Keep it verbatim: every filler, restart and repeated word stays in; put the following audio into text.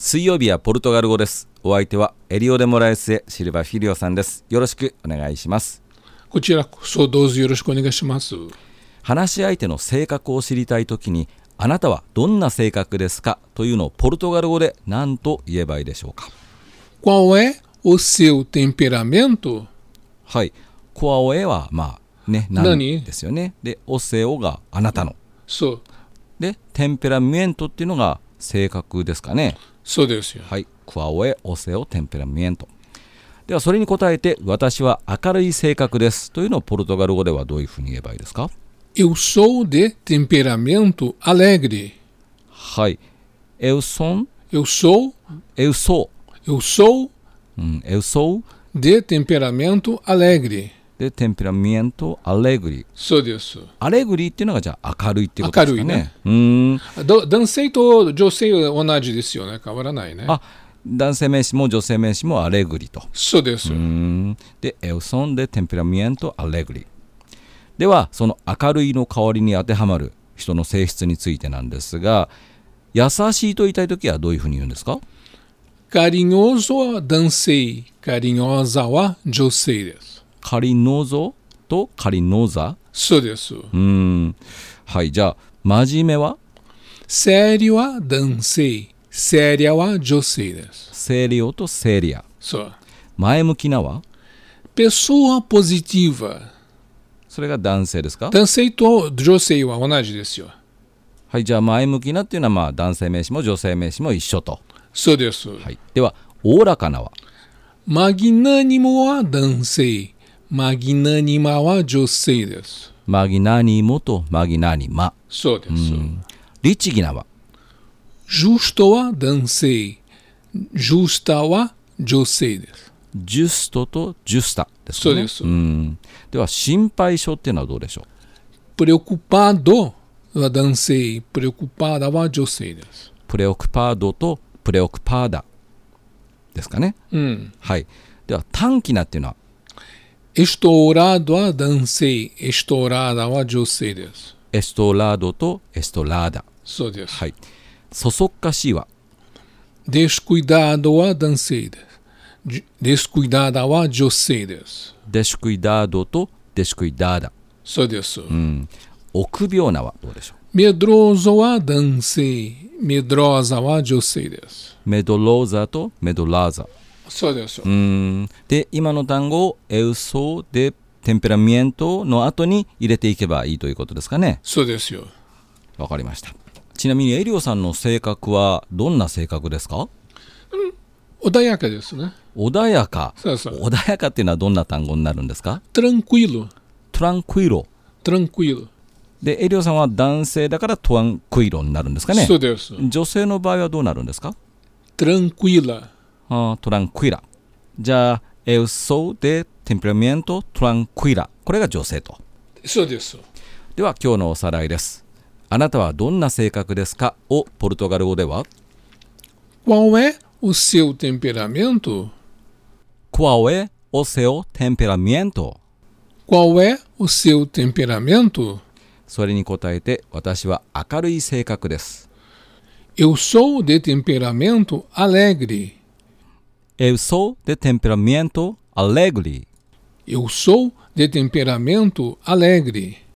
水曜日はポルトガル語です。お相手はエリオデモラエスエシルバフィリオさんです。よろしくお願いします。 こちらこそどうぞよろしくお願いします。 話し相手の性格を知りたいときに、あなたはどんな性格ですかというのをポルトガル語で何と言えばいいでしょうか。 Qual é o seu temperamento? はい、コアオエはまあね、何ですよね。で、オセオがあなたの。 そう。 で、テンペラミエントっていうのが性格ですかね。 そうですよ。 はい、クアオエ、オセオ、テンペラミエント。ではそれに答えて、私は明るい性格ですというのをポルトガル語ではどういうふうに言えばいいですか。 Eu sou de temperamento alegre. はい、Eu sou, Eu sou, Eu sou, eu sou うん、Eu sou de temperamento alegre. で、テンペラミエント、アレグリ。 そうです。 アレグリっていうのがじゃあ明るいっていうことですかね。 明るいね。 うーん。 ど男性と女性は同じですよね。変わらないね。 あ、男性名詞も女性名詞もアレグリと。 そうです。 うーん。で、エウソンでテンペラミエント、アレグリ。では、その明るいの代わりに当てはまる人の性質についてなんですが、優しいと言いたいときはどういうふうに言うんですか。 carinhoso は男性、carinhosa は女性です。 カリノゾとカリノザ。 そうです。 うーん。はい、じゃあ、真面目は sério は男性、séria は女性です。 セリオとセリア。 そう。 前向きなは pessoa positiva。 それが男性ですか。 男性と女性は同じですよ。 はい、じゃあ前向きなっていうのはまあ男性名詞も女性名詞も一緒と。 そうです。 はい、では、おおらかなは magnânimo は男性、magnânima は女性です。 マギナニモとマギナニマ。 そうです。 律儀なは justo は男性、justa は女性です。 ジュストとジュスタですね。 そうです。 うん。では、心配性っていうのはどうでしょう。 preocupado は男性、preocupada は女性です。 プレオクパードとプレオクパーダですかね。 うん。 はい。では、短気なっていうのは estourado は男性、estourada は女性です。 エストラードとエストラーダ。 そうです。 はい。そそっかしいは descuidado は男性です。descuidada は女性です。 デシュクイダードとデシュクイダーダ。 そうです。 うん。臆病なはどうでしょう。 medroso は男性、medrosa は女性です。 メドローザとメドラーザ。 そうです。 うーん。で、今の単語をエウソでテンペラミエントの後に入れていけばいいということですかね。 そうですよ。 わかりました。ちなみにエリオさんの性格はどんな性格ですか。 うん、穏やかですね。 穏やか。 そうそう。 穏やかっていうのはどんな単語になるんですか。 tranquilo。 トランクイロ。 tranquilo。 で、エリオさんは男性だからトランクイロになるんですかね。 そうです。 女性の場合はどうなるんですか。 tranquila。 あ、トランクイラ。じゃあ、エウソでテンペラミエントトランクイラ。これが女性と。 そうです。 では今日のおさらいです。あなたはどんな性格ですかをポルトガル語では Qual é o seu temperamento? Qual é o seu temperamento? Qual é o seu temperamento? それに答えて、私は明るい性格です。 Eu sou de temperamento alegre. Eu sou de temperamento alegre. Eu sou de temperamento alegre.